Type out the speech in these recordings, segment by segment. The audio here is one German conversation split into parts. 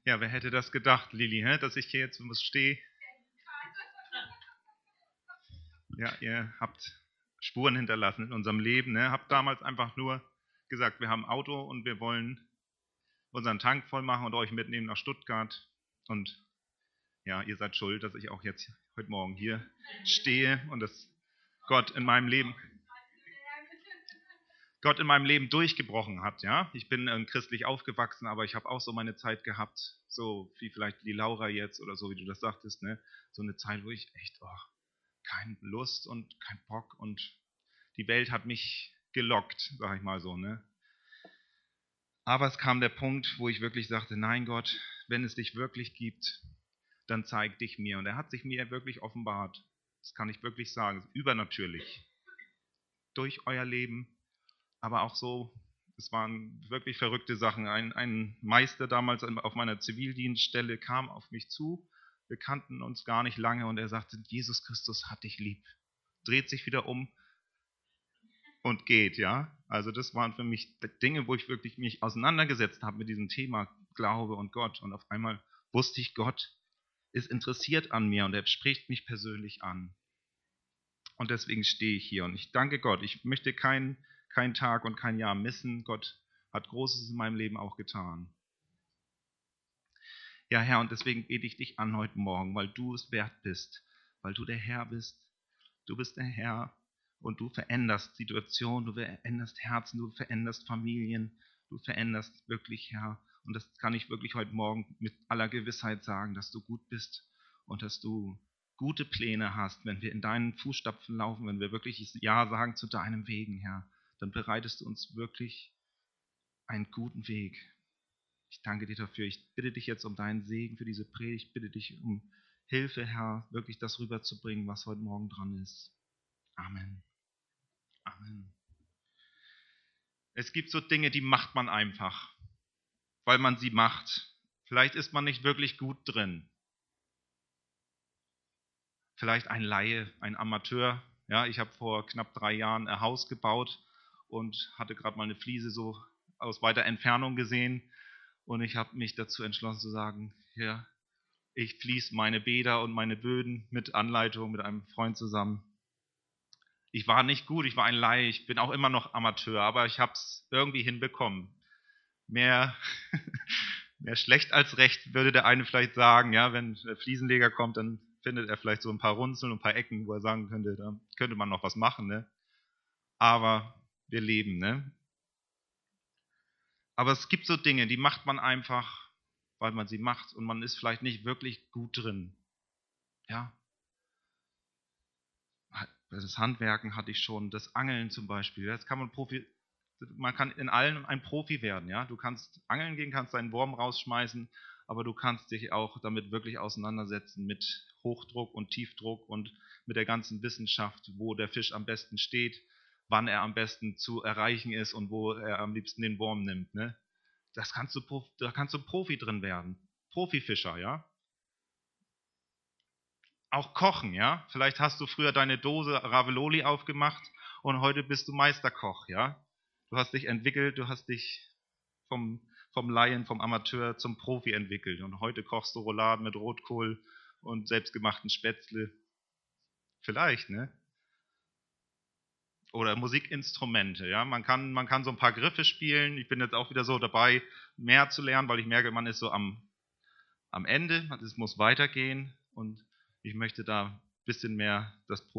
Ja, wer hätte das gedacht, Lili, dass ich hier jetzt stehe? Ja, ihr habt Spuren hinterlassen in unserem Leben. Ne? Habt damals einfach nur gesagt, wir haben ein Auto und wir wollen unseren Tank voll machen und euch mitnehmen nach Stuttgart. Und ja, ihr seid schuld, dass ich auch jetzt heute Morgen hier stehe und dass Gott in meinem Leben durchgebrochen hat. Ja, ich bin christlich aufgewachsen, aber ich habe auch so meine Zeit gehabt, so wie vielleicht die Laura jetzt oder so, wie du das sagtest, ne? So eine Zeit, wo ich echt keine Lust und kein Bock und die Welt hat mich gelockt, sag ich mal so, ne? Aber es kam der Punkt, wo ich wirklich sagte, nein Gott, wenn es dich wirklich gibt, dann zeig dich mir. Und er hat sich mir wirklich offenbart. Das kann ich wirklich sagen, übernatürlich. Durch euer Leben, aber auch so, es waren wirklich verrückte Sachen. Ein Meister damals auf meiner Zivildienststelle kam auf mich zu. Wir kannten uns gar nicht lange und er sagte, Jesus Christus hat dich lieb. Dreht sich wieder um und geht, ja. Also das waren für mich Dinge, wo ich wirklich mich auseinandergesetzt habe mit diesem Thema Glaube und Gott. Und auf einmal wusste ich, Gott ist interessiert an mir und er spricht mich persönlich an. Und deswegen stehe ich hier und ich danke Gott. Ich möchte keinen Tag und kein Jahr missen. Gott hat Großes in meinem Leben auch getan. Ja, Herr, und deswegen bete ich dich an heute Morgen, weil du es wert bist, weil du der Herr bist. Du bist der Herr und du veränderst Situationen, du veränderst Herzen, du veränderst Familien, du veränderst wirklich, Herr. Und das kann ich wirklich heute Morgen mit aller Gewissheit sagen, dass du gut bist und dass du gute Pläne hast, wenn wir in deinen Fußstapfen laufen, wenn wir wirklich Ja sagen zu deinem Wegen, Herr, dann bereitest du uns wirklich einen guten Weg. Ich danke dir dafür. Ich bitte dich jetzt um deinen Segen für diese Predigt. Ich bitte dich um Hilfe, Herr, wirklich das rüberzubringen, was heute Morgen dran ist. Amen. Amen. Es gibt so Dinge, die macht man einfach, weil man sie macht. Vielleicht ist man nicht wirklich gut drin. Vielleicht ein Laie, ein Amateur. Ja, ich habe vor knapp 3 Jahren ein Haus gebaut und hatte gerade mal eine Fliese so aus weiter Entfernung gesehen. Und ich habe mich dazu entschlossen zu sagen, ja, ich fließe meine Bäder und meine Böden mit Anleitung mit einem Freund zusammen. Ich war nicht gut, ich war ein Laie, ich bin auch immer noch Amateur, aber ich habe es irgendwie hinbekommen. Mehr, mehr schlecht als recht, würde der eine vielleicht sagen. Ja, wenn der Fliesenleger kommt, dann findet er vielleicht so ein paar Runzeln und ein paar Ecken, wo er sagen könnte, da könnte man noch was machen. Ne? Aber wir leben. Ne? Aber es gibt so Dinge, die macht man einfach, weil man sie macht und man ist vielleicht nicht wirklich gut drin. Ja, das Handwerken hatte ich schon, das Angeln zum Beispiel. Das kann man kann in allem ein Profi werden. Ja, du kannst angeln gehen, kannst deinen Wurm rausschmeißen, aber du kannst dich auch damit wirklich auseinandersetzen mit Hochdruck und Tiefdruck und mit der ganzen Wissenschaft, wo der Fisch am besten steht, wann er am besten zu erreichen ist und wo er am liebsten den Wurm nimmt. Ne? Da kannst du Profi drin werden, Profifischer, ja. Auch kochen, ja. Vielleicht hast du früher deine Dose Ravioli aufgemacht und heute bist du Meisterkoch, ja. Du hast dich entwickelt, du hast dich vom Laien, vom Amateur zum Profi entwickelt und heute kochst du Rouladen mit Rotkohl und selbstgemachten Spätzle. Vielleicht, ne? Oder Musikinstrumente, ja. Man kann so ein paar Griffe spielen. Ich bin jetzt auch wieder so dabei, mehr zu lernen, weil ich merke, man ist so am Ende, es muss weitergehen und ich möchte da ein bisschen mehr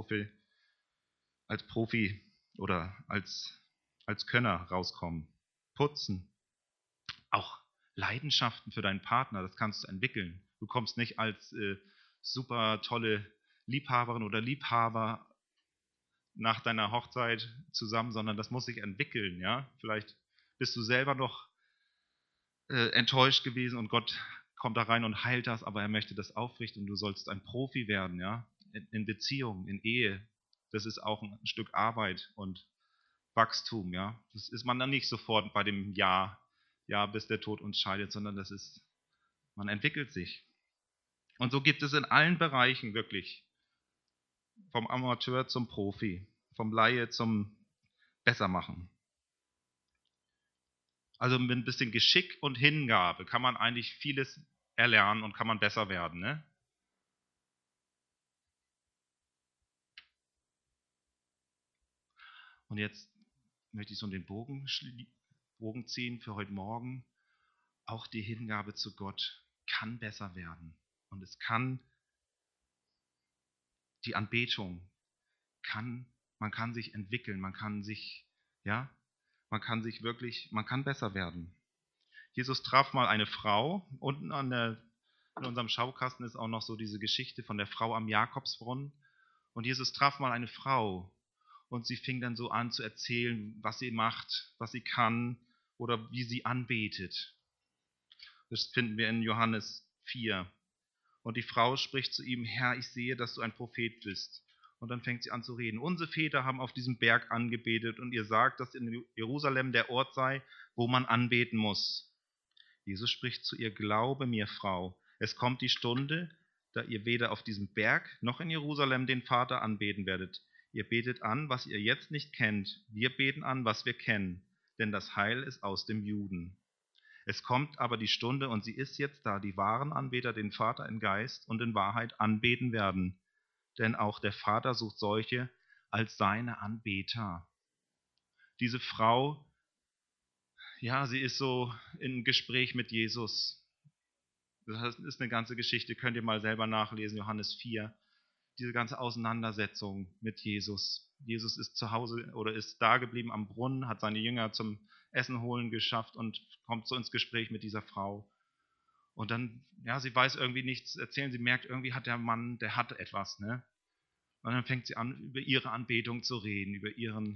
als Profi oder als Könner rauskommen. Putzen, auch Leidenschaften für deinen Partner, das kannst du entwickeln. Du kommst nicht als super tolle Liebhaberin oder Liebhaber nach deiner Hochzeit zusammen, sondern das muss sich entwickeln. Ja? Vielleicht bist du selber noch enttäuscht gewesen und Gott kommt da rein und heilt das, aber er möchte das aufrichten und du sollst ein Profi werden, ja, in Beziehung, in Ehe. Das ist auch ein Stück Arbeit und Wachstum, ja. Das ist man dann nicht sofort bei dem Ja, bis der Tod uns scheidet, sondern man entwickelt sich. Und so gibt es in allen Bereichen wirklich, vom Amateur zum Profi, vom Laie zum Bessermachen. Also mit ein bisschen Geschick und Hingabe kann man eigentlich vieles erlernen und kann man besser werden. Ne? Und jetzt möchte ich so den Bogen ziehen für heute Morgen. Auch die Hingabe zu Gott kann besser werden. Und die Anbetung man kann sich entwickeln, man kann besser werden. Jesus traf mal eine Frau. Unten in unserem Schaukasten ist auch noch so diese Geschichte von der Frau am Jakobsbrunnen. Und Jesus traf mal eine Frau. Und sie fing dann so an zu erzählen, was sie macht, was sie kann oder wie sie anbetet. Das finden wir in Johannes 4. Und die Frau spricht zu ihm: Herr, ich sehe, dass du ein Prophet bist. Und dann fängt sie an zu reden. Unsere Väter haben auf diesem Berg angebetet und ihr sagt, dass in Jerusalem der Ort sei, wo man anbeten muss. Jesus spricht zu ihr: Glaube mir, Frau, es kommt die Stunde, da ihr weder auf diesem Berg noch in Jerusalem den Vater anbeten werdet. Ihr betet an, was ihr jetzt nicht kennt. Wir beten an, was wir kennen, denn das Heil ist aus dem Juden. Es kommt aber die Stunde, und sie ist jetzt da, die wahren Anbeter den Vater in Geist und in Wahrheit anbeten werden. Denn auch der Vater sucht solche als seine Anbeter. Diese Frau, ja, sie ist so im Gespräch mit Jesus. Das ist eine ganze Geschichte, könnt ihr mal selber nachlesen, Johannes 4. Diese ganze Auseinandersetzung mit Jesus. Jesus ist zu Hause oder ist da geblieben am Brunnen, hat seine Jünger zum Essen holen geschafft und kommt so ins Gespräch mit dieser Frau. Und dann, ja, sie weiß irgendwie nichts zu erzählen. Sie merkt, irgendwie hat der Mann, der hat etwas, ne? Und dann fängt sie an, über ihre Anbetung zu reden, über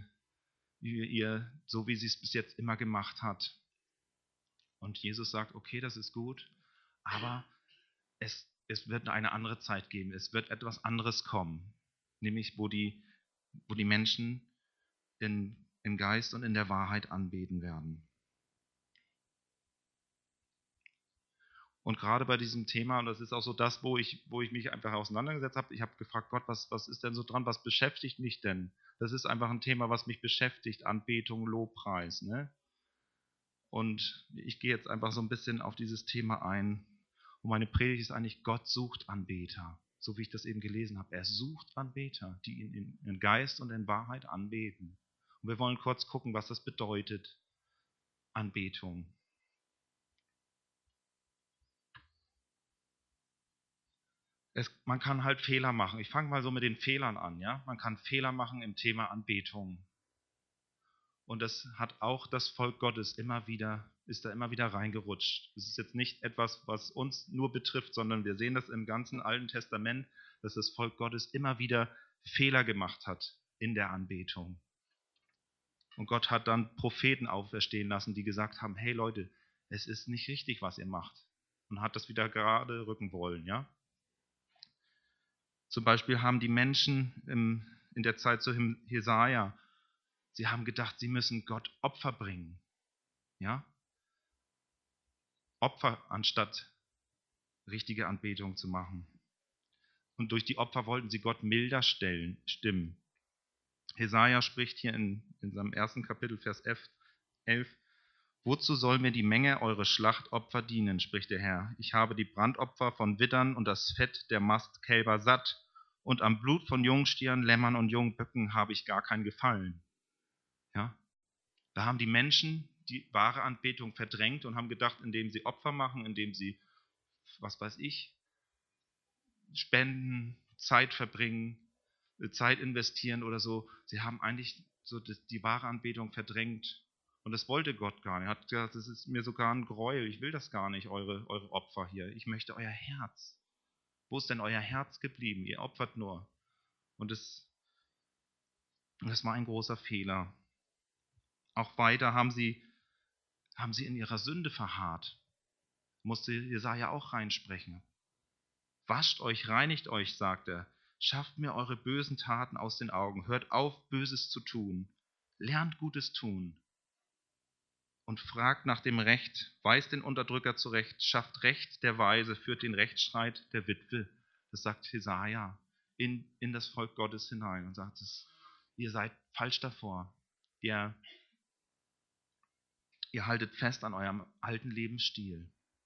so wie sie es bis jetzt immer gemacht hat. Und Jesus sagt: Okay, das ist gut, aber es wird eine andere Zeit geben. Es wird etwas anderes kommen, nämlich wo die Menschen im Geist und in der Wahrheit anbeten werden. Und gerade bei diesem Thema, und das ist auch so das, wo ich mich einfach auseinandergesetzt habe, ich habe gefragt: Gott, was ist denn so dran, was beschäftigt mich denn? Das ist einfach ein Thema, was mich beschäftigt, Anbetung, Lobpreis. Ne? Und ich gehe jetzt einfach so ein bisschen auf dieses Thema ein. Und meine Predigt ist eigentlich: Gott sucht Anbeter, so wie ich das eben gelesen habe. Er sucht Anbeter, die ihn in Geist und in Wahrheit anbeten. Und wir wollen kurz gucken, was das bedeutet, Anbetung. Man kann halt Fehler machen. Ich fange mal so mit den Fehlern an. Ja? Man kann Fehler machen im Thema Anbetung. Und das hat auch das Volk Gottes ist da immer wieder reingerutscht. Das ist jetzt nicht etwas, was uns nur betrifft, sondern wir sehen das im ganzen Alten Testament, dass das Volk Gottes immer wieder Fehler gemacht hat in der Anbetung. Und Gott hat dann Propheten auferstehen lassen, die gesagt haben: Hey Leute, es ist nicht richtig, was ihr macht. Und hat das wieder gerade rücken wollen. Ja? Zum Beispiel haben die Menschen in der Zeit zu Jesaja, sie haben gedacht, sie müssen Gott Opfer bringen. Ja? Opfer anstatt richtige Anbetung zu machen. Und durch die Opfer wollten sie Gott milder stimmen. Jesaja spricht hier in seinem ersten Kapitel, Vers 11: Wozu soll mir die Menge eure Schlachtopfer dienen, spricht der Herr. Ich habe die Brandopfer von Widdern und das Fett der Mastkälber satt, und am Blut von Jungstieren, Lämmern und Jungböcken habe ich gar kein Gefallen. Ja? Da haben die Menschen die wahre Anbetung verdrängt und haben gedacht, indem sie Opfer machen, indem sie, was weiß ich, spenden, Zeit verbringen, Zeit investieren oder so, sie haben eigentlich so die wahre Anbetung verdrängt. Und das wollte Gott gar nicht. Er hat gesagt: Das ist mir sogar ein Gräuel, ich will das gar nicht, eure Opfer hier. Ich möchte euer Herz. Wo ist denn euer Herz geblieben? Ihr opfert nur. Und das war ein großer Fehler. Auch weiter haben sie in ihrer Sünde verharrt. Musste Jesaja auch reinsprechen. Wascht euch, reinigt euch, sagt er. Schafft mir eure bösen Taten aus den Augen. Hört auf, Böses zu tun. Lernt Gutes tun. Und fragt nach dem Recht. Weist den Unterdrücker zurecht. Schafft Recht der Weise. Führt den Rechtsstreit der Witwe. Das sagt Jesaja in das Volk Gottes hinein und sagt: Ihr seid falsch davor. Ihr haltet fest an eurem alten Lebensstil.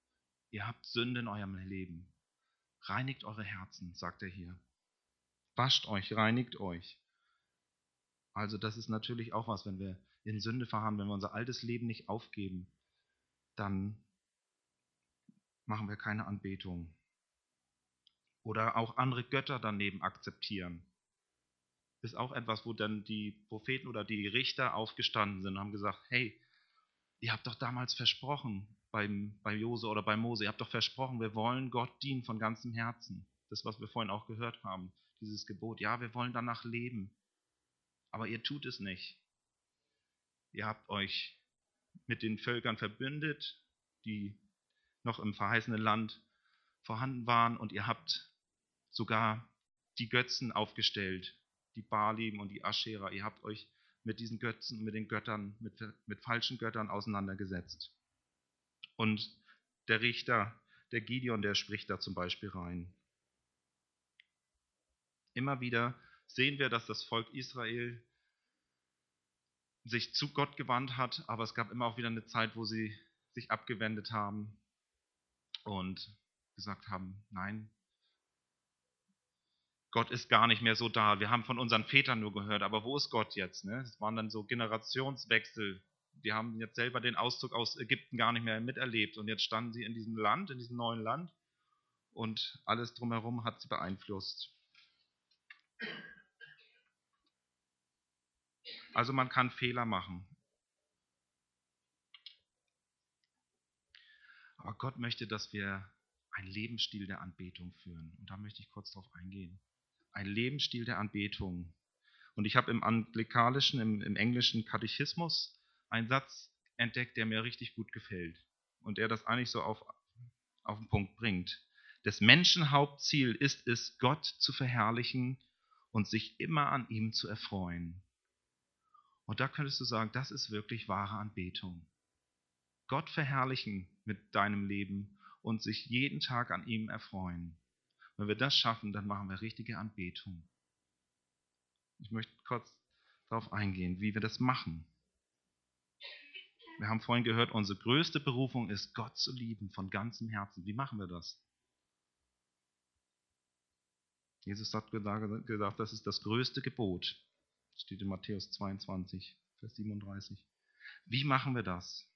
Ihr habt Sünde in eurem Leben. Reinigt eure Herzen, sagt er hier. Wascht euch, reinigt euch. Also das ist natürlich auch was, wenn wir in Sünde verharren, wenn wir unser altes Leben nicht aufgeben, dann machen wir keine Anbetung. Oder auch andere Götter daneben akzeptieren. Ist auch etwas, wo dann die Propheten oder die Richter aufgestanden sind und haben gesagt, hey, ihr habt doch damals versprochen, bei Jose oder bei Mose, ihr habt doch versprochen, wir wollen Gott dienen von ganzem Herzen. Das, was wir vorhin auch gehört haben, dieses Gebot. Ja, wir wollen danach leben. Aber ihr tut es nicht. Ihr habt euch mit den Völkern verbündet, die noch im verheißenen Land vorhanden waren, und ihr habt sogar die Götzen aufgestellt, die Baalim und die Aschera. Ihr habt euch mit diesen Götzen, mit den Göttern, mit falschen Göttern auseinandergesetzt. Und der Richter, der Gideon, der spricht da zum Beispiel rein. Immer wieder sehen wir, dass das Volk Israel sich zu Gott gewandt hat, aber es gab immer auch wieder eine Zeit, wo sie sich abgewendet haben und gesagt haben, nein, Gott ist gar nicht mehr so da. Wir haben von unseren Vätern nur gehört, aber wo ist Gott jetzt? Ne? Es waren dann so Generationswechsel. Die haben jetzt selber den Auszug aus Ägypten gar nicht mehr miterlebt und jetzt standen sie in diesem Land, in diesem neuen Land, und alles drumherum hat sie beeinflusst. Also man kann Fehler machen. Aber Gott möchte, dass wir einen Lebensstil der Anbetung führen. Und da möchte ich kurz drauf eingehen. Ein Lebensstil der Anbetung. Und ich habe im anglikanischen, im englischen Katechismus einen Satz entdeckt, der mir richtig gut gefällt. Und der das eigentlich so auf den Punkt bringt. Des Menschen Hauptziel ist es, Gott zu verherrlichen und sich immer an ihm zu erfreuen. Und da könntest du sagen, das ist wirklich wahre Anbetung. Gott verherrlichen mit deinem Leben und sich jeden Tag an ihm erfreuen. Wenn wir das schaffen, dann machen wir richtige Anbetung. Ich möchte kurz darauf eingehen, wie wir das machen. Wir haben vorhin gehört, unsere größte Berufung ist, Gott zu lieben von ganzem Herzen. Wie machen wir das? Jesus hat gesagt, das ist das größte Gebot. Das steht in Matthäus 22, Vers 37. Wie machen wir das?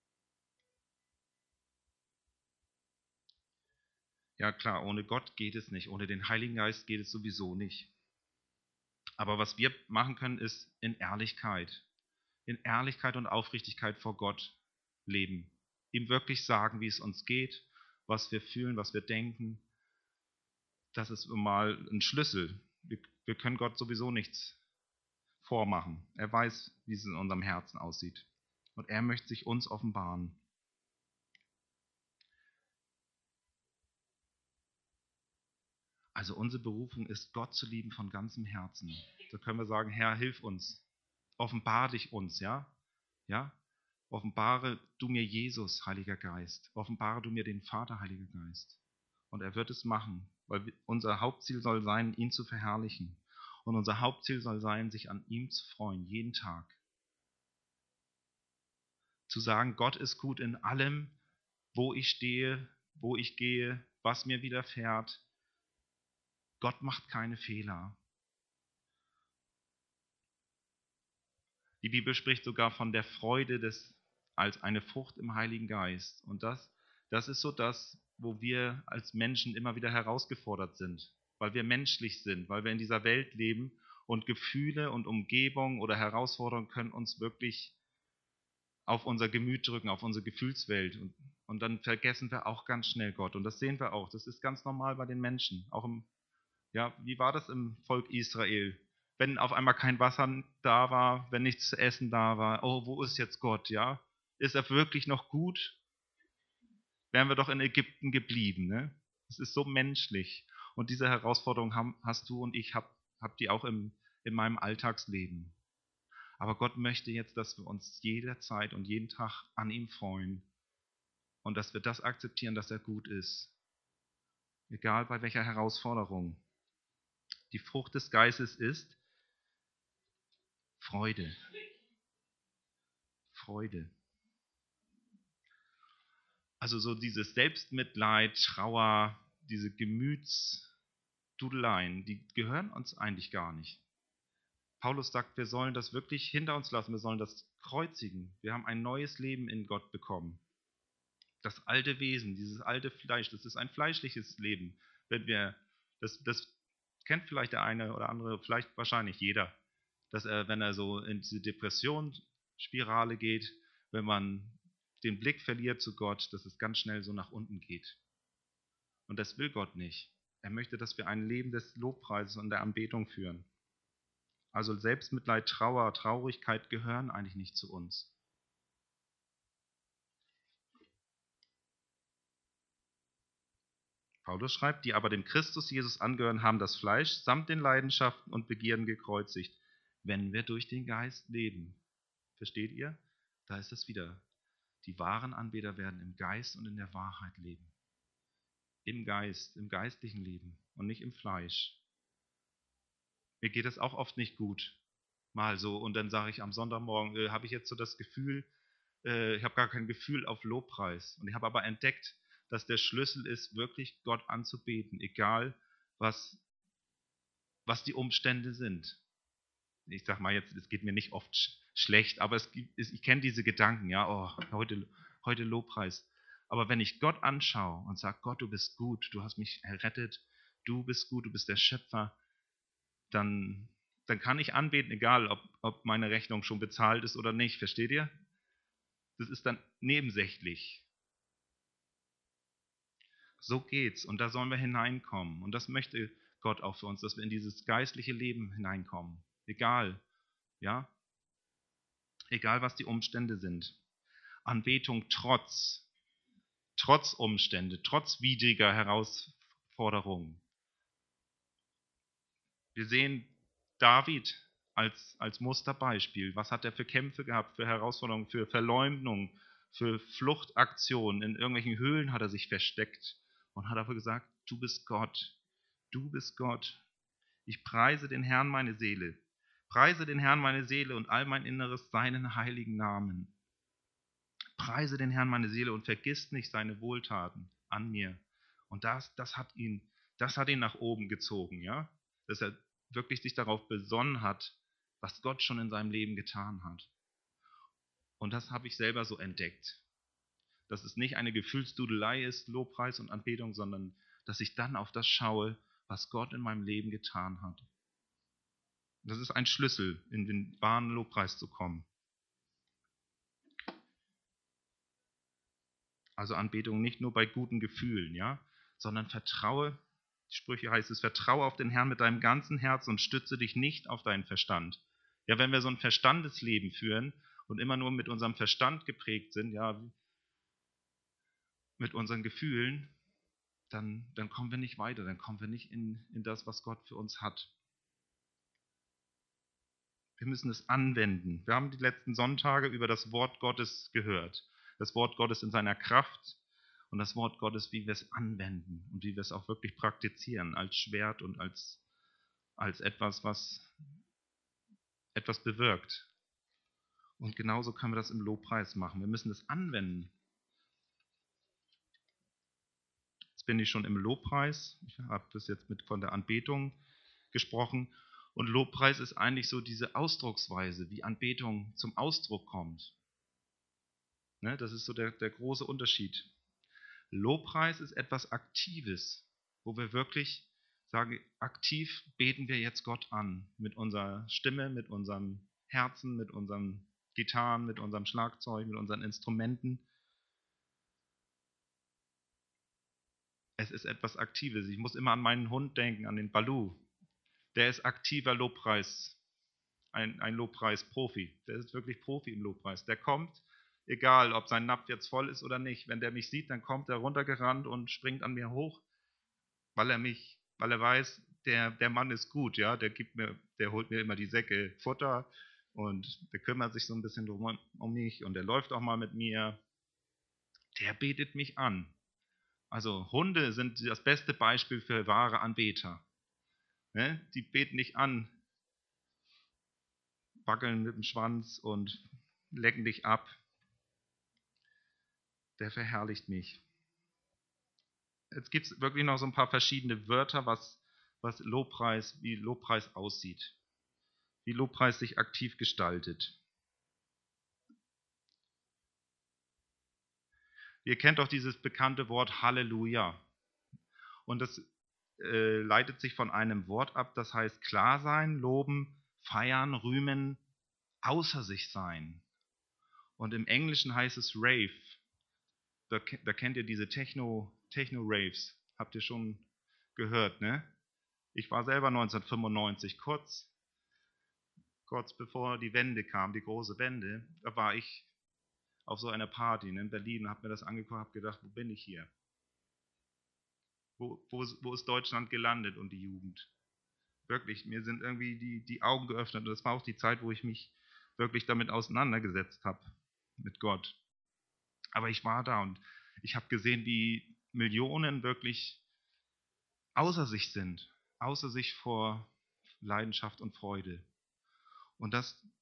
Ja klar, ohne Gott geht es nicht. Ohne den Heiligen Geist geht es sowieso nicht. Aber was wir machen können, ist in Ehrlichkeit und Aufrichtigkeit vor Gott leben. Ihm wirklich sagen, wie es uns geht, was wir fühlen, was wir denken. Das ist mal ein Schlüssel. Wir können Gott sowieso nichts vormachen. Er weiß, wie es in unserem Herzen aussieht. Und er möchte sich uns offenbaren. Also unsere Berufung ist, Gott zu lieben von ganzem Herzen. Da können wir sagen, Herr, hilf uns. Offenbar dich uns, ja? Ja? Offenbare du mir Jesus, Heiliger Geist. Offenbare du mir den Vater, Heiliger Geist. Und er wird es machen, weil unser Hauptziel soll sein, ihn zu verherrlichen. Und unser Hauptziel soll sein, sich an ihm zu freuen, jeden Tag. Zu sagen, Gott ist gut in allem, wo ich stehe, wo ich gehe, was mir widerfährt. Gott macht keine Fehler. Die Bibel spricht sogar von der Freude als eine Frucht im Heiligen Geist. Und das ist so das, wo wir als Menschen immer wieder herausgefordert sind, weil wir menschlich sind, weil wir in dieser Welt leben und Gefühle und Umgebung oder Herausforderungen können uns wirklich auf unser Gemüt drücken, auf unsere Gefühlswelt. Und dann vergessen wir auch ganz schnell Gott. Und das sehen wir auch. Das ist ganz normal bei den Menschen. Ja, wie war das im Volk Israel? Wenn auf einmal kein Wasser da war, wenn nichts zu essen da war, oh, wo ist jetzt Gott, ja? Ist er wirklich noch gut? Wären wir doch in Ägypten geblieben, ne? Es ist so menschlich. Und diese Herausforderung hast du und ich hab die auch in meinem Alltagsleben. Aber Gott möchte jetzt, dass wir uns jederzeit und jeden Tag an ihm freuen und dass wir das akzeptieren, dass er gut ist. Egal bei welcher Herausforderung. Die Frucht des Geistes ist Freude. Freude. Also so dieses Selbstmitleid, Trauer, diese Gemütsdudeleien, die gehören uns eigentlich gar nicht. Paulus sagt, wir sollen das wirklich hinter uns lassen, wir sollen das kreuzigen. Wir haben ein neues Leben in Gott bekommen. Das alte Wesen, dieses alte Fleisch, das ist ein fleischliches Leben. Wenn wir, das kennt vielleicht der eine oder andere, vielleicht wahrscheinlich jeder, dass er, wenn er so in diese Depressionsspirale geht, wenn man den Blick verliert zu Gott, dass es ganz schnell so nach unten geht. Und das will Gott nicht. Er möchte, dass wir ein Leben des Lobpreises und der Anbetung führen. Also Selbstmitleid, Trauer, Traurigkeit gehören eigentlich nicht zu uns. Paulus schreibt, die aber dem Christus Jesus angehören, haben das Fleisch samt den Leidenschaften und Begierden gekreuzigt, wenn wir durch den Geist leben. Versteht ihr? Da ist es wieder. Die wahren Anbeter werden im Geist und in der Wahrheit leben. Im Geist, im geistlichen Leben und nicht im Fleisch. Mir geht es auch oft nicht gut. Mal so. Und dann sage ich am Sonntagmorgen, habe ich jetzt so das Gefühl, ich habe gar kein Gefühl auf Lobpreis. Und ich habe aber entdeckt, dass der Schlüssel ist, wirklich Gott anzubeten, egal was die Umstände sind. Ich sage mal jetzt, es geht mir nicht oft schlecht, aber ich kenne diese Gedanken, ja, oh, heute Lobpreis. Aber wenn ich Gott anschaue und sage, Gott, du bist gut, du hast mich errettet, du bist gut, du bist der Schöpfer, dann kann ich anbeten, egal ob meine Rechnung schon bezahlt ist oder nicht. Versteht ihr? Das ist dann nebensächlich. So geht's. Und da sollen wir hineinkommen. Und das möchte Gott auch für uns, dass wir in dieses geistliche Leben hineinkommen. Egal, ja? Egal, was die Umstände sind. Anbetung trotz Umstände, trotz widriger Herausforderungen. Wir sehen David als Musterbeispiel. Was hat er für Kämpfe gehabt, für Herausforderungen, für Verleumdung, für Fluchtaktionen? In irgendwelchen Höhlen hat er sich versteckt und hat dafür gesagt, du bist Gott, du bist Gott. Ich preise den Herrn meine Seele. Preise den Herrn meine Seele und all mein Inneres seinen heiligen Namen. Preise den Herrn meine Seele und vergiss nicht seine Wohltaten an mir. Und das hat ihn nach oben gezogen, ja? Dass er wirklich sich darauf besonnen hat, was Gott schon in seinem Leben getan hat. Und das habe ich selber so entdeckt. Dass es nicht eine Gefühlsdudelei ist, Lobpreis und Anbetung, sondern dass ich dann auf das schaue, was Gott in meinem Leben getan hat. Das ist ein Schlüssel, in den wahren Lobpreis zu kommen. Also Anbetung nicht nur bei guten Gefühlen, ja, sondern vertraue, Sprüche heißt es, vertraue auf den Herrn mit deinem ganzen Herz und stütze dich nicht auf deinen Verstand. Ja, wenn wir so ein Verstandesleben führen und immer nur mit unserem Verstand geprägt sind, ja, mit unseren Gefühlen, dann kommen wir nicht weiter, dann kommen wir nicht in das, was Gott für uns hat. Wir müssen es anwenden. Wir haben die letzten Sonntage über das Wort Gottes gehört. Das Wort Gottes in seiner Kraft und das Wort Gottes, wie wir es anwenden und wie wir es auch wirklich praktizieren, als Schwert und als etwas, was etwas bewirkt. Und genauso können wir das im Lobpreis machen. Wir müssen es anwenden. Jetzt bin ich schon im Lobpreis. Ich habe das jetzt von der Anbetung gesprochen. Und Lobpreis ist eigentlich so diese Ausdrucksweise, wie Anbetung zum Ausdruck kommt. Ne, das ist so der große Unterschied. Lobpreis ist etwas Aktives, wo wir wirklich sagen, aktiv beten wir jetzt Gott an. Mit unserer Stimme, mit unserem Herzen, mit unseren Gitarren, mit unserem Schlagzeug, mit unseren Instrumenten. Es ist etwas Aktives. Ich muss immer an meinen Hund denken, an den Balu. Der ist aktiver Lobpreis, ein Lobpreis-Profi. Der ist wirklich Profi im Lobpreis. Der kommt, egal ob sein Napf jetzt voll ist oder nicht. Wenn der mich sieht, dann kommt er runtergerannt und springt an mir hoch, weil er weiß, der Mann ist gut, ja, der holt mir immer die Säcke Futter und der kümmert sich so ein bisschen drum um mich und der läuft auch mal mit mir. Der betet mich an. Also Hunde sind das beste Beispiel für wahre Anbeter. Ne? Die beten dich an, wackeln mit dem Schwanz und lecken dich ab. der verherrlicht mich. Jetzt gibt es wirklich noch so ein paar verschiedene Wörter, wie Lobpreis aussieht, wie Lobpreis sich aktiv gestaltet. Ihr kennt doch dieses bekannte Wort Halleluja. Und das leitet sich von einem Wort ab, das heißt klar sein, loben, feiern, rühmen, außer sich sein. Und im Englischen heißt es Rave. Da kennt ihr diese Techno-Raves. Habt ihr schon gehört, ne? Ich war selber 1995, kurz bevor die Wende kam, die große Wende, da war ich auf so einer Party in Berlin und habe mir das angeguckt und habe gedacht, wo bin ich hier? Wo ist Deutschland gelandet und die Jugend? Wirklich, mir sind irgendwie die Augen geöffnet. Und das war auch die Zeit, wo ich mich wirklich damit auseinandergesetzt habe, mit Gott. Aber ich war da und ich habe gesehen, wie Millionen wirklich außer sich sind, außer sich vor Leidenschaft und Freude. Und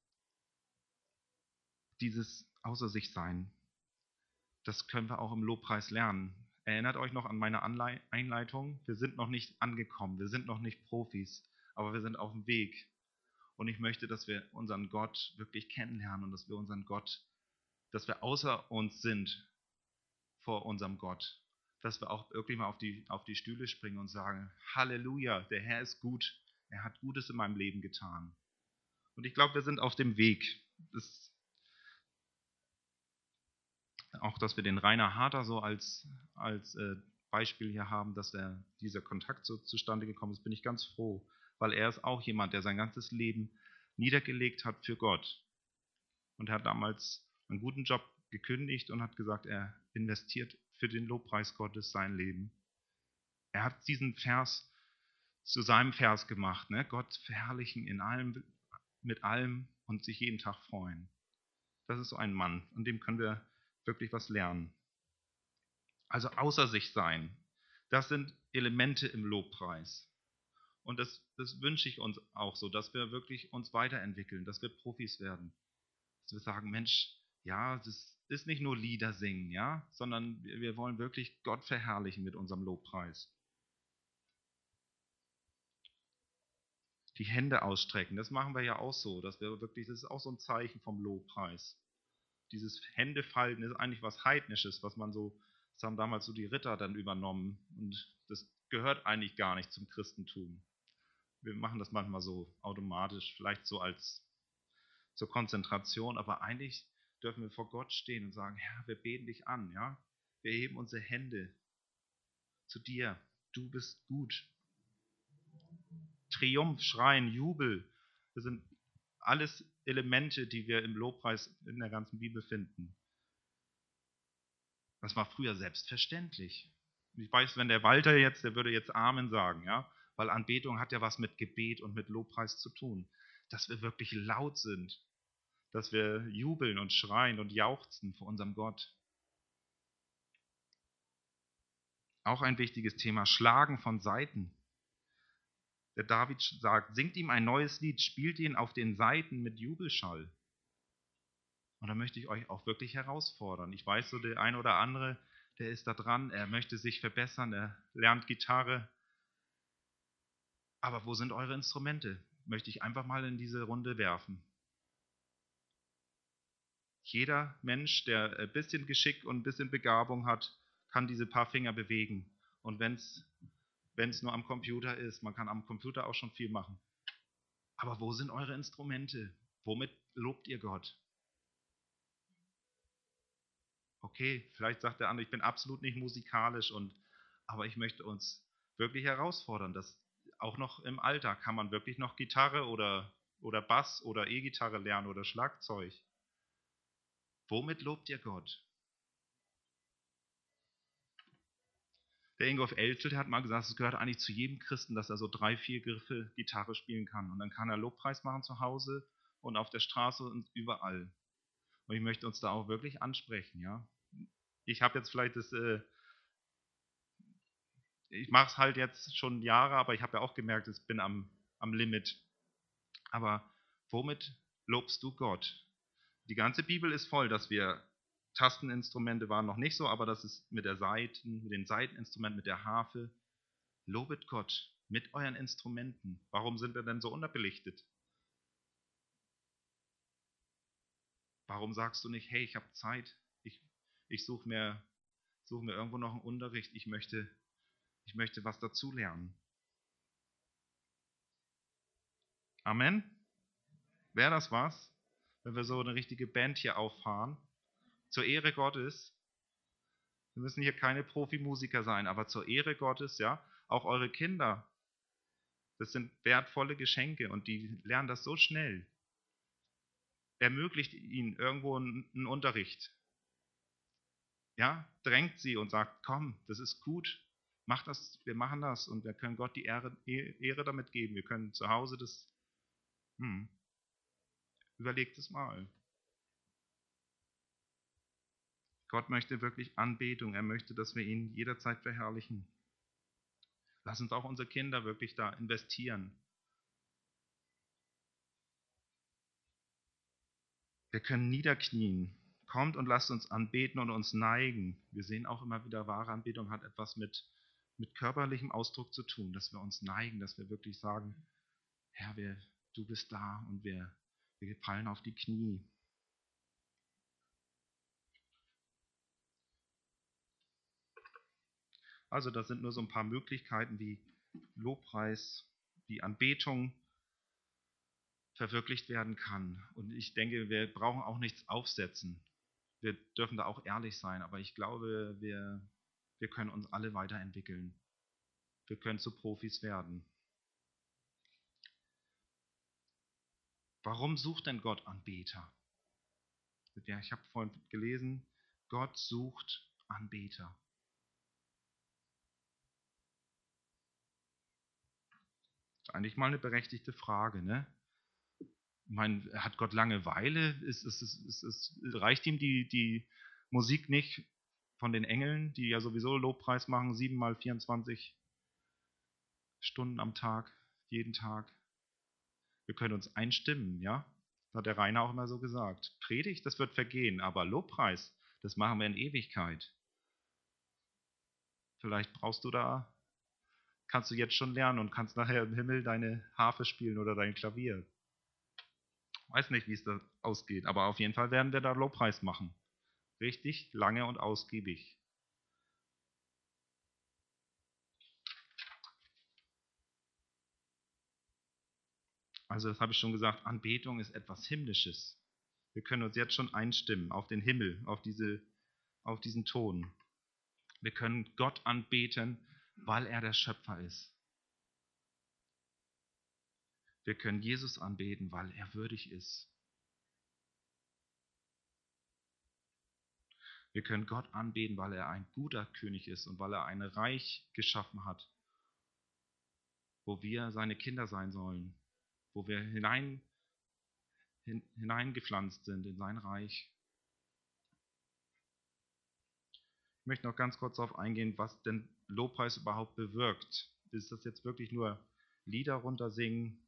dieses Außer sich sein, das können wir auch im Lobpreis lernen. Erinnert euch noch an meine Einleitung? Wir sind noch nicht angekommen, wir sind noch nicht Profis, aber wir sind auf dem Weg. Und ich möchte, dass wir unseren Gott wirklich kennenlernen und dass wir außer uns sind vor unserem Gott. Dass wir auch wirklich mal auf die Stühle springen und sagen, Halleluja, der Herr ist gut, er hat Gutes in meinem Leben getan. Und ich glaube, wir sind auf dem Weg. Auch, dass wir den Rainer Harter so als Beispiel hier haben, dass dieser Kontakt so zustande gekommen ist, bin ich ganz froh, weil er ist auch jemand, der sein ganzes Leben niedergelegt hat für Gott. Und er hat damals einen guten Job gekündigt und hat gesagt, er investiert für den Lobpreis Gottes sein Leben. Er hat diesen Vers zu seinem Vers gemacht, ne? Gott verherrlichen in allem, mit allem und sich jeden Tag freuen. Das ist so ein Mann, an dem können wir wirklich was lernen. Also außer sich sein, das sind Elemente im Lobpreis. Und das wünsche ich uns auch so, dass wir wirklich uns weiterentwickeln, dass wir Profis werden. Dass wir sagen, Mensch, ja, das ist nicht nur Lieder singen, ja, sondern wir wollen wirklich Gott verherrlichen mit unserem Lobpreis. Die Hände ausstrecken, das machen wir ja auch so, dass wir wirklich, das ist auch so ein Zeichen vom Lobpreis. Dieses Händefalten ist eigentlich was Heidnisches, das haben damals so die Ritter dann übernommen und das gehört eigentlich gar nicht zum Christentum. Wir machen das manchmal so automatisch, vielleicht so als zur Konzentration, aber eigentlich dürfen wir vor Gott stehen und sagen, Herr, wir beten dich an, ja? Wir heben unsere Hände zu dir. Du bist gut. Triumph, Schreien, Jubel, das sind alles Elemente, die wir im Lobpreis in der ganzen Bibel finden. Das war früher selbstverständlich. Ich weiß, wenn der der würde jetzt Amen sagen, ja, weil Anbetung hat ja was mit Gebet und mit Lobpreis zu tun, dass wir wirklich laut sind, dass wir jubeln und schreien und jauchzen vor unserem Gott. Auch ein wichtiges Thema, Schlagen von Saiten. Der David sagt, singt ihm ein neues Lied, spielt ihn auf den Saiten mit Jubelschall. Und da möchte ich euch auch wirklich herausfordern. Ich weiß, so der eine oder andere, der ist da dran, er möchte sich verbessern, er lernt Gitarre. Aber wo sind eure Instrumente? Möchte ich einfach mal in diese Runde werfen. Jeder Mensch, der ein bisschen Geschick und ein bisschen Begabung hat, kann diese paar Finger bewegen. Und wenn es nur am Computer ist, man kann am Computer auch schon viel machen. Aber wo sind eure Instrumente? Womit lobt ihr Gott? Okay, vielleicht sagt der andere, ich bin absolut nicht musikalisch, aber ich möchte uns wirklich herausfordern, dass auch noch im Alter kann man wirklich noch Gitarre oder Bass oder E-Gitarre lernen oder Schlagzeug. Womit lobt ihr Gott? Der Ingolf Elzel, der hat mal gesagt, es gehört eigentlich zu jedem Christen, dass er so 3, 4 Griffe Gitarre spielen kann. Und dann kann er Lobpreis machen zu Hause und auf der Straße und überall. Und ich möchte uns da auch wirklich ansprechen, ja. Ich habe jetzt vielleicht ich mache es halt jetzt schon Jahre, aber ich habe ja auch gemerkt, ich bin am Limit. Aber womit lobst du Gott? Die ganze Bibel ist voll, dass wir Tasteninstrumente waren noch nicht so, aber das ist mit den Saiteninstrumenten, mit der Harfe. Lobet Gott mit euren Instrumenten. Warum sind wir denn so unterbelichtet? Warum sagst du nicht, hey, ich habe Zeit, ich suche mir irgendwo noch einen Unterricht, ich möchte was dazulernen. Amen? Wäre das was, wenn wir so eine richtige Band hier auffahren? Zur Ehre Gottes. Wir müssen hier keine Profimusiker sein, aber zur Ehre Gottes, ja, auch eure Kinder, das sind wertvolle Geschenke und die lernen das so schnell. Ermöglicht ihnen irgendwo einen Unterricht. Ja, drängt sie und sagt, komm, das ist gut, mach das, wir machen das und wir können Gott die Ehre damit geben. Wir können zu Hause das, überlegt es mal. Gott möchte wirklich Anbetung, er möchte, dass wir ihn jederzeit verherrlichen. Lass uns auch unsere Kinder wirklich da investieren. Wir können niederknien. Kommt und lasst uns anbeten und uns neigen. Wir sehen auch immer wieder, wahre Anbetung hat etwas mit körperlichem Ausdruck zu tun, dass wir uns neigen, dass wir wirklich sagen, Herr, du bist da und wir fallen auf die Knie. Also das sind nur so ein paar Möglichkeiten, wie Lobpreis, wie Anbetung verwirklicht werden kann. Und ich denke, wir brauchen auch nichts aufsetzen. Wir dürfen da auch ehrlich sein, aber ich glaube, wir können uns alle weiterentwickeln. Wir können zu Profis werden. Warum sucht denn Gott Anbeter? Ja, ich habe vorhin gelesen, Gott sucht Anbeter. Das ist eigentlich mal eine berechtigte Frage, ne? Ich meine, hat Gott Langeweile? Reicht ihm die Musik nicht von den Engeln, die ja sowieso Lobpreis machen, 7 mal 24 Stunden am Tag, jeden Tag? Wir können uns einstimmen, ja? Das hat der Rainer auch immer so gesagt. Predigt, das wird vergehen, aber Lobpreis, das machen wir in Ewigkeit. Vielleicht kannst du jetzt schon lernen und kannst nachher im Himmel deine Harfe spielen oder dein Klavier. Weiß nicht, wie es da ausgeht, aber auf jeden Fall werden wir da Lobpreis machen. Richtig lange und ausgiebig. Also das habe ich schon gesagt, Anbetung ist etwas Himmlisches. Wir können uns jetzt schon einstimmen auf den Himmel, auf diesen Ton. Wir können Gott anbeten, weil er der Schöpfer ist. Wir können Jesus anbeten, weil er würdig ist. Wir können Gott anbeten, weil er ein guter König ist und weil er ein Reich geschaffen hat, wo wir seine Kinder sein sollen, wo wir hineingepflanzt sind in sein Reich. Ich möchte noch ganz kurz darauf eingehen, was denn Lobpreis überhaupt bewirkt. Ist das jetzt wirklich nur Lieder runtersingen?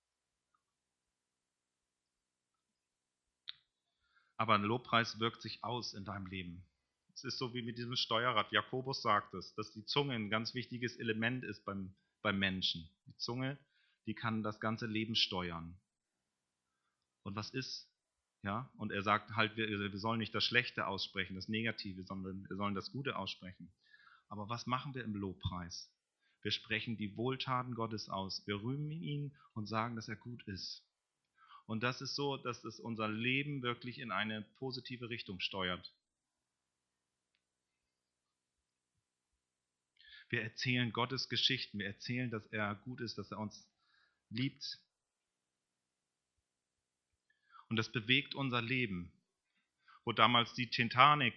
Aber ein Lobpreis wirkt sich aus in deinem Leben. Es ist so wie mit diesem Steuerrad. Jakobus sagt es, dass die Zunge ein ganz wichtiges Element ist beim Menschen. Die Zunge, die kann das ganze Leben steuern. Und was ist? Ja, und er sagt halt, wir sollen nicht das Schlechte aussprechen, das Negative, sondern wir sollen das Gute aussprechen. Aber was machen wir im Lobpreis? Wir sprechen die Wohltaten Gottes aus. Wir rühmen ihn und sagen, dass er gut ist. Und das ist so, dass es unser Leben wirklich in eine positive Richtung steuert. Wir erzählen Gottes Geschichten. Wir erzählen, dass er gut ist, dass er uns liebt. Und das bewegt unser Leben. Wo damals die Titanic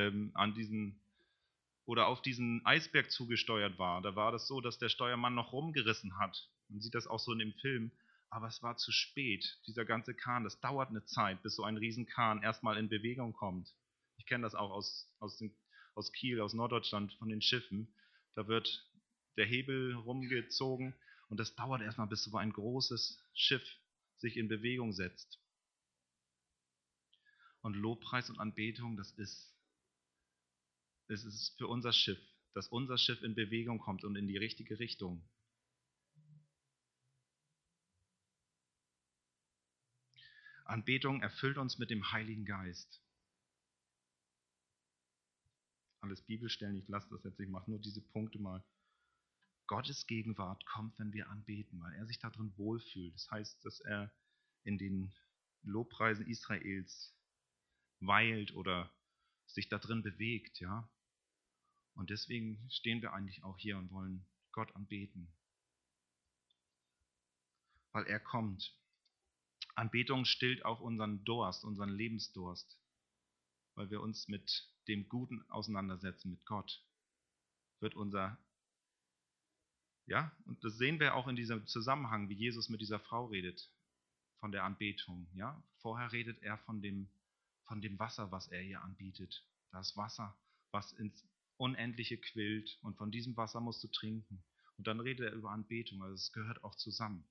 auf diesen Eisberg zugesteuert war, da war das so, dass der Steuermann noch rumgerissen hat. Man sieht das auch so in dem Film. Aber es war zu spät. Dieser ganze Kahn, das dauert eine Zeit, bis so ein Riesenkahn erstmal in Bewegung kommt. Ich kenne das auch aus Kiel, aus Norddeutschland, von den Schiffen. Da wird der Hebel rumgezogen und das dauert erstmal, bis so ein großes Schiff sich in Bewegung setzt. Und Lobpreis und Anbetung, es ist für unser Schiff, dass unser Schiff in Bewegung kommt und in die richtige Richtung. Anbetung erfüllt uns mit dem Heiligen Geist. Alles Bibelstellen, ich lasse das jetzt, ich mache nur diese Punkte mal. Gottes Gegenwart kommt, wenn wir anbeten, weil er sich darin wohlfühlt. Das heißt, dass er in den Lobpreisen Israels weilt oder sich darin bewegt, ja. Und deswegen stehen wir eigentlich auch hier und wollen Gott anbeten, weil er kommt. Anbetung stillt auch unseren Durst, unseren Lebensdurst, weil wir uns mit dem Guten auseinandersetzen, mit Gott, wird unser, ja, und das sehen wir auch in diesem Zusammenhang, wie Jesus mit dieser Frau redet, von der Anbetung, ja. Vorher redet er von dem Wasser, was er ihr anbietet. Das Wasser, was ins Unendliche quillt und von diesem Wasser musst du trinken. Und dann redet er über Anbetung, also es gehört auch zusammen.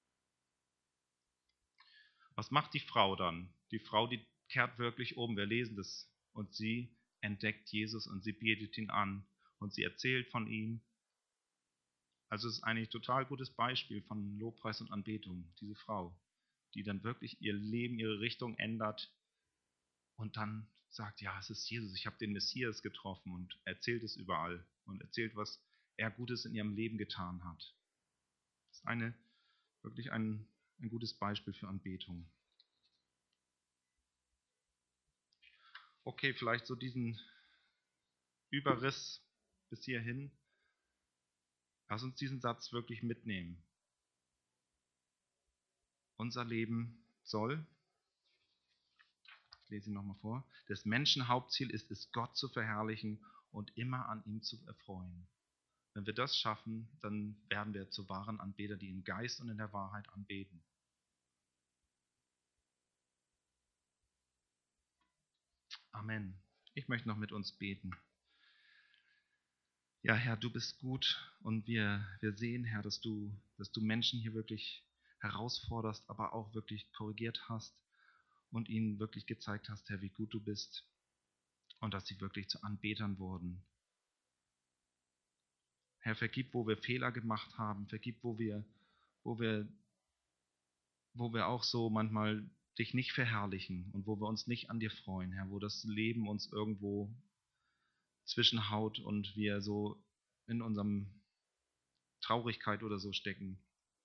Was macht die Frau dann? Die Frau, die kehrt wirklich um, wir lesen das. Und sie entdeckt Jesus und sie betet ihn an und sie erzählt von ihm. Also es ist eigentlich ein total gutes Beispiel von Lobpreis und Anbetung, diese Frau, die dann wirklich ihr Leben, ihre Richtung ändert und dann sagt, ja, es ist Jesus, ich habe den Messias getroffen und erzählt es überall und erzählt, was er Gutes in ihrem Leben getan hat. Das ist wirklich ein gutes Beispiel für Anbetung. Okay, vielleicht so diesen Überriss bis hierhin. Lass uns diesen Satz wirklich mitnehmen. Unser Leben soll, ich lese ihn nochmal vor, des Menschen Hauptziel ist es, Gott zu verherrlichen und immer an ihm zu erfreuen. Wenn wir das schaffen, dann werden wir zu wahren Anbeter, die im Geist und in der Wahrheit anbeten. Amen. Ich möchte noch mit uns beten. Ja, Herr, du bist gut und wir sehen, Herr, dass du Menschen hier wirklich herausforderst, aber auch wirklich korrigiert hast und ihnen wirklich gezeigt hast, Herr, wie gut du bist und dass sie wirklich zu Anbetern wurden. Herr, vergib, wo wir Fehler gemacht haben, vergib, wo wir, wo wir auch so manchmal dich nicht verherrlichen und wo wir uns nicht an dir freuen, Herr, wo das Leben uns irgendwo zwischenhaut und wir so in unserem Traurigkeit oder so stecken.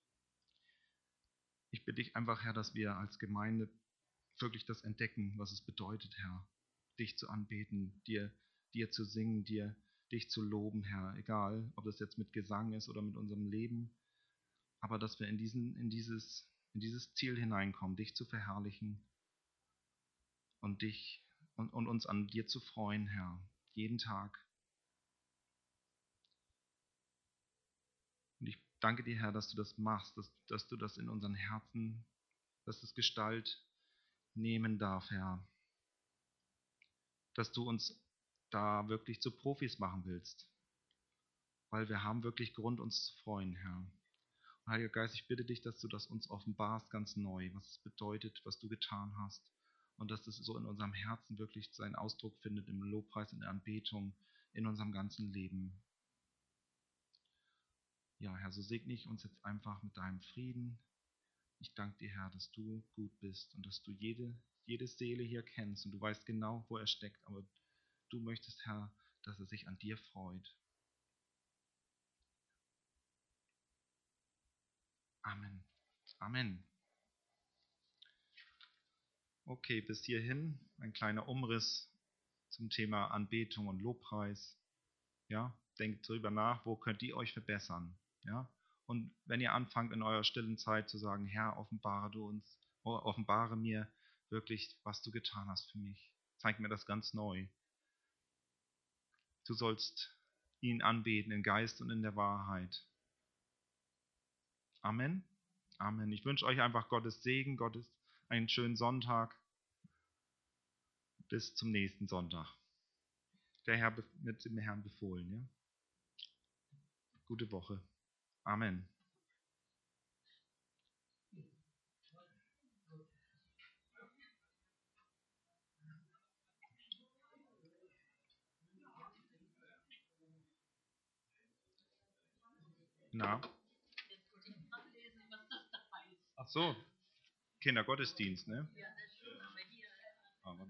Ich bitte dich einfach, Herr, dass wir als Gemeinde wirklich das entdecken, was es bedeutet, Herr, dich zu anbeten, dir zu singen, dich zu loben, Herr, egal, ob das jetzt mit Gesang ist oder mit unserem Leben, aber dass wir in dieses Ziel hineinkommen, dich zu verherrlichen und und uns an dir zu freuen, Herr, jeden Tag. Und ich danke dir, Herr, dass du das machst, dass du das in unseren Herzen, dass es Gestalt nehmen darf, Herr. Dass du uns da wirklich zu Profis machen willst. Weil wir haben wirklich Grund, uns zu freuen, Herr. Und Heiliger Geist, ich bitte dich, dass du das uns offenbarst ganz neu, was es bedeutet, was du getan hast. Und dass es so in unserem Herzen wirklich seinen Ausdruck findet im Lobpreis, in der Anbetung, in unserem ganzen Leben. Ja, Herr, so segne ich uns jetzt einfach mit deinem Frieden. Ich danke dir, Herr, dass du gut bist und dass du jede Seele hier kennst und du weißt genau, wo er steckt, aber du möchtest, Herr, dass er sich an dir freut. Amen. Amen. Okay, bis hierhin ein kleiner Umriss zum Thema Anbetung und Lobpreis. Ja, denkt drüber nach, wo könnt ihr euch verbessern. Ja, und wenn ihr anfangt in eurer stillen Zeit zu sagen, Herr, offenbare mir wirklich, was du getan hast für mich. Zeig mir das ganz neu. Du sollst ihn anbeten in Geist und in der Wahrheit. Amen. Amen. Ich wünsche euch einfach Gottes Segen, einen schönen Sonntag. Bis zum nächsten Sonntag. Der Herr mit dem Herrn befohlen. Ja? Gute Woche. Amen. Na, ach so, Kindergottesdienst, ne? Aber,